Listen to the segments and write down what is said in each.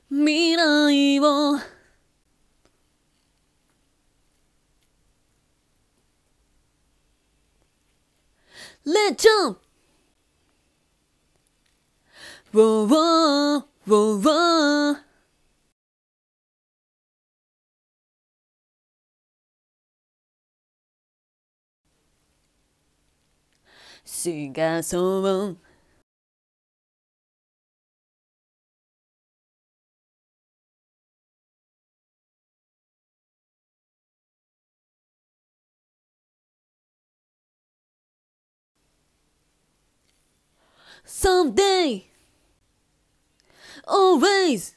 未来をレッジャンプウォーウォーウォーウォーシガソンSomeday Always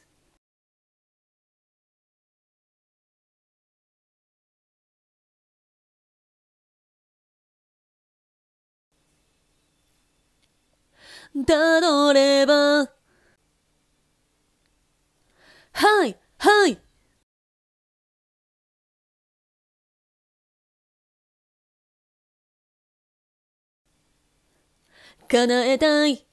たどればはいはい叶えたい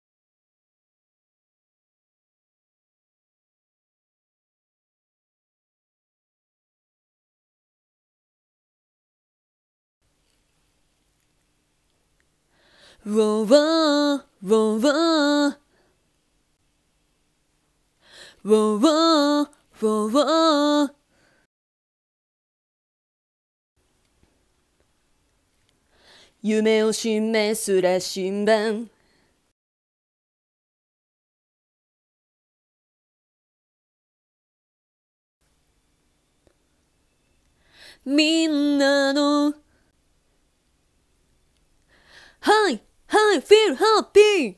ウォーウォーウォーウォーウォーウォーウォーウォー夢を示す羅針盤みんなのはいはい feel happy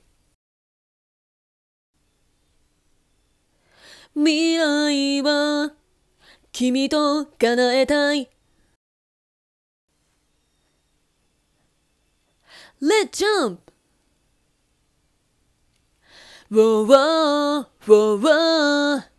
未来は君と叶えたい Let's jump ウォーウォーウォーウォー